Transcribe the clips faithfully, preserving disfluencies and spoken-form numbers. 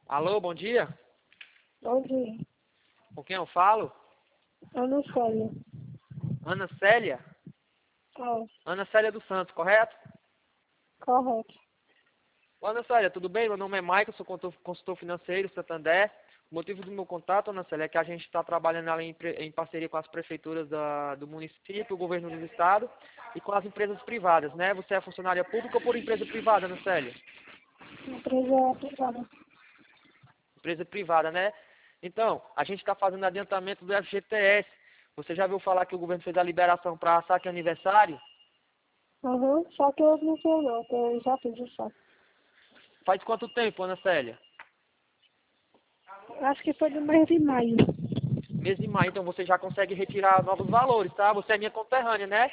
Alô, bom dia. Bom dia. Com quem eu falo? Ana Célia. Ana Célia? É, Ana Célia dos Santos, correto? correto. Ô, Ana Célia, tudo bem? Meu nome é Michael, sou consultor consultor financeiro Santander. O motivo do meu contato, Ana Célia, é que a gente está trabalhando ali em, pre- em parceria com as prefeituras da- do município, o governo do estado e com as empresas privadas, né? Você é funcionária pública ou por empresa privada, Ana Célia? Empresa privada. Empresa privada, né? Então, a gente está fazendo adiantamento do F G T S. Você já ouviu falar que o governo fez a liberação para saque aniversário? Uhum. Só que eu não sei não, que eu já fiz o saco. Faz quanto tempo, Ana Célia? Acho que foi do mês de maio. Mês de maio, então você já consegue retirar novos valores, tá? Você é minha conterrânea, né?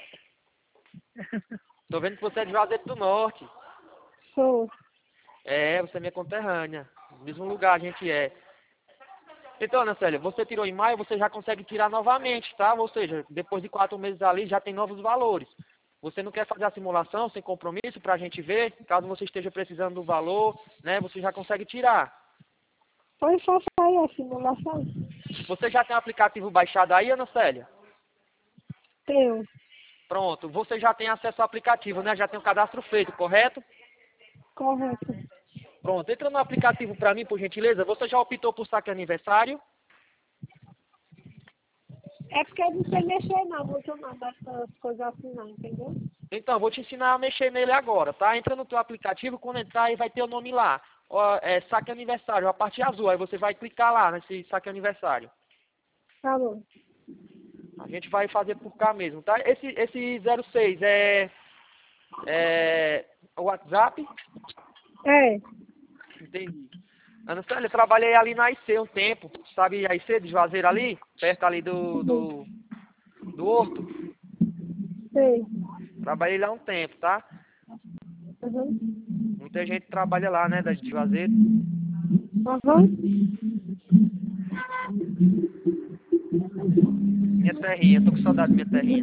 Tô vendo que você é de Juazeiro do Norte. Sou. É, você é minha conterrânea. No mesmo lugar a gente é. Então, Ana Célia, você tirou em maio, você já consegue tirar novamente, tá? Ou seja, depois de quatro meses ali já tem novos valores. Você não quer fazer a simulação sem compromisso para a gente ver? Caso você esteja precisando do valor, né? Você já consegue tirar. Foi só sair a simulação. Você já tem o aplicativo baixado aí, Ana Célia? Teu. Pronto. Você já tem acesso ao aplicativo, né? Já tem o cadastro feito, correto? Correto. Pronto. Entra no aplicativo para mim, por gentileza. Você já optou por saque aniversário? É porque eu não sei mexer não, muito não, dessas coisas assim não, entendeu? Então, vou te ensinar a mexer nele agora, tá? Entra no teu aplicativo, quando entrar aí vai ter o nome lá. Ó, é saque aniversário, a parte azul. Aí você vai clicar lá nesse saque aniversário. Tá bom. A gente vai fazer por cá mesmo, tá? Esse, esse zero seis é, é o WhatsApp? É. Entendi. Ana Célia, eu trabalhei ali na I C um tempo. Sabe a I C de Juazeiro ali? Perto ali do, do, do Horto. Sei. Trabalhei lá um tempo, tá? Uhum. Muita gente trabalha lá, né, da de Juazeiro. Uhum. Minha terrinha, tô com saudade da minha terrinha.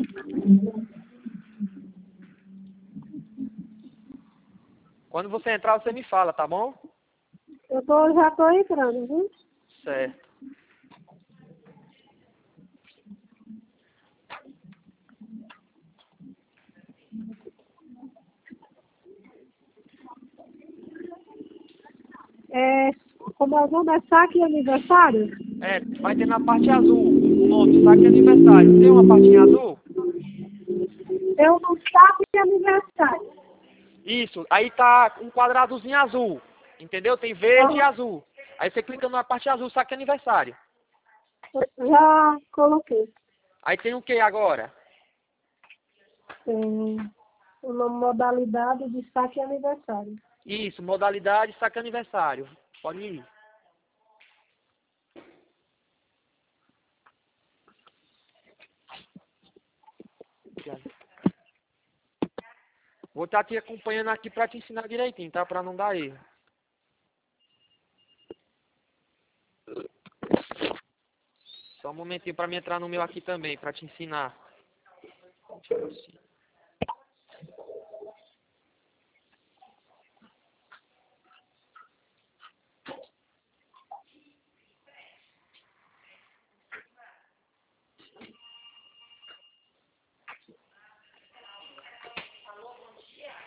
Quando você entrar, você me fala, tá bom? Eu tô, já tô entrando, viu? Certo. É, como é o nome? É saque aniversário? É, vai ter na parte azul o nome, saque aniversário. Tem uma partinha azul? Eu não saque aniversário. Isso, aí tá um quadradozinho azul. Entendeu? Tem verde e Uhum. azul. Aí você clica na parte azul, saque aniversário. Já coloquei. Aí tem o que agora? Tem uma modalidade de saque aniversário. Isso, modalidade saque aniversário. Pode ir. Vou estar te acompanhando aqui pra te ensinar direitinho, tá? Pra não dar erro. Só um momentinho pra me entrar no meu aqui também, pra te ensinar. Tipo assim.